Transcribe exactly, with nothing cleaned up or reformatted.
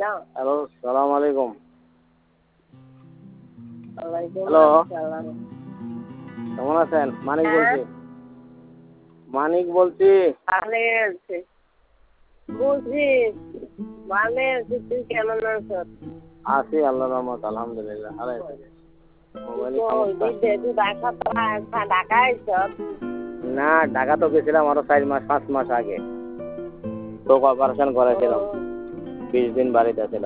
Hello, সালাম আলাইকুম। Hello, কেমন আছেন? মানিক বলছি। মানিক বলছি। ভালো আছে বুঝি, ভালো আছি। তুই কেমন আছ? আছি আল্লাহর রহমত, আলহামদুলিল্লাহ। ভালো আছি। মোবাইলে ঢাকা আইছ? না, ঢাকা তো গেছিলাম আরো চার মাস পাঁচ মাস আগে। চোখ অপারেশন করেছিলাম, বিশ দিন বাড়িতে ছিলাম।